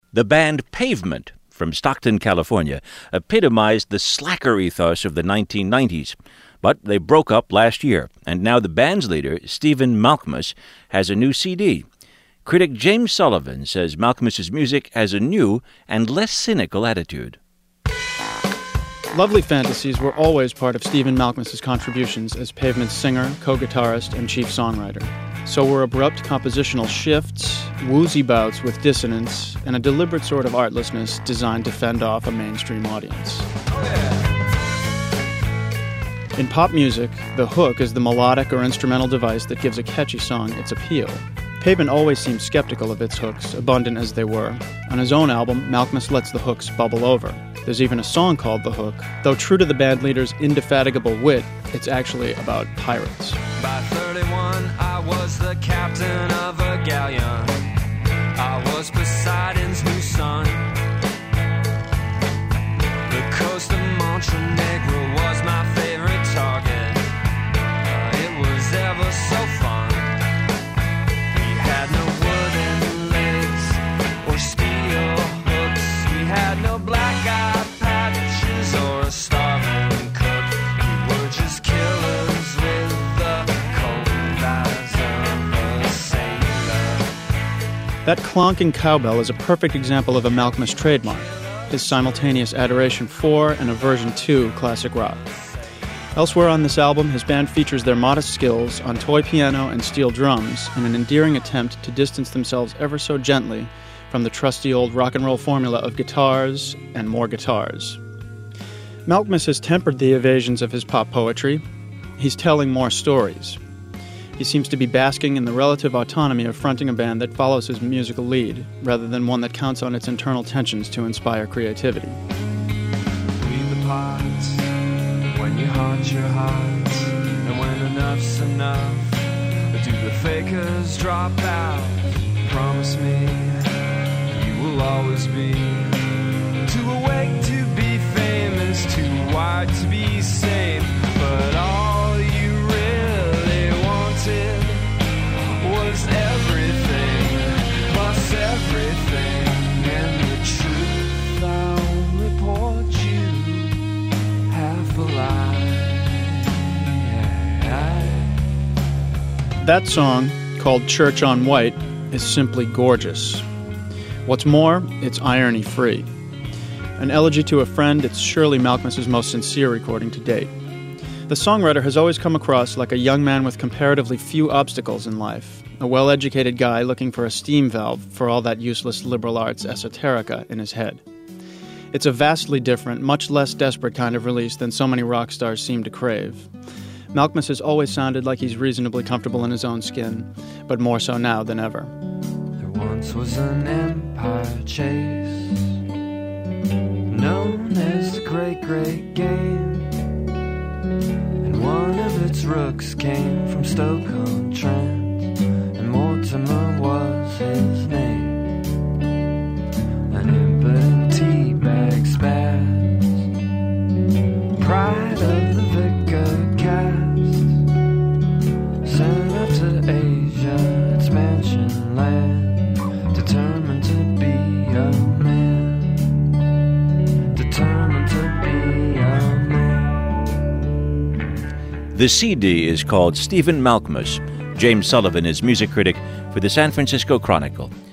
The band Pavement from Stockton, California, epitomized the slacker ethos of the 1990s. But they broke up last year, and now the band's leader, Stephen Malkmus, has a new CD. Critic James Sullivan says Malkmus's music has a new and less cynical attitude. Lovely Fantasies were always part of Stephen Malkmus's contributions as Pavement's singer, co-guitarist, and chief songwriter. So were abrupt compositional shifts, woozy bouts with dissonance, and a deliberate sort of artlessness designed to fend off a mainstream audience. In pop music, the hook is the melodic or instrumental device that gives a catchy song its appeal. Pavement always seemed skeptical of its hooks, abundant as they were. On his own album, Malkmus lets the hooks bubble over. There's even a song called The Hook. Though true to the band leader's indefatigable wit, it's actually about pirates. By 31, I was the captain of a galleon. I was Poseidon's new son. The coast of Montenegro was my favorite target. It was ever so fun. We had no wooden legs or steel hooks. We had no black eye patches or a starving cook. We were just killers with the cold eyes of a sailor. That clonking cowbell is a perfect example of a Malkmus trademark, his simultaneous adoration for and aversion to classic rock. Elsewhere on this album, his band features their modest skills on toy piano and steel drums in an endearing attempt to distance themselves ever so gently from the trusty old rock and roll formula of guitars and more guitars. Malkmus has tempered the evasions of his pop poetry. He's telling more stories. He seems to be basking in the relative autonomy of fronting a band that follows his musical lead, rather than one that counts on its internal tensions to inspire creativity. Read the parts when you haunt your heart, and when enough's enough, do the fakers drop out? Promise me you will always be too awake to be famous, too wide to be safe, but all you really wanted was everything, plus everything, and the truth I only poured you half a lie. That song, called Church on White, is simply gorgeous. What's more, it's irony-free. An elegy to a friend, it's surely Malkmus's most sincere recording to date. The songwriter has always come across like a young man with comparatively few obstacles in life, a well-educated guy looking for a steam valve for all that useless liberal arts esoterica in his head. It's a vastly different, much less desperate kind of release than so many rock stars seem to crave. Malkmus has always sounded like he's reasonably comfortable in his own skin, but more so now than ever. There once was an empire chase, known as the Great Great Game, and one of its rooks came from Stoke-on-Trent, and Mortimer was his name. An impotent teabag spaz, pride of the vicar caste, sent up to Asia, its mansion land, determined to be a man, determined to be a man. The CD is called Stephen Malkmus. James Sullivan is music critic for the San Francisco Chronicle.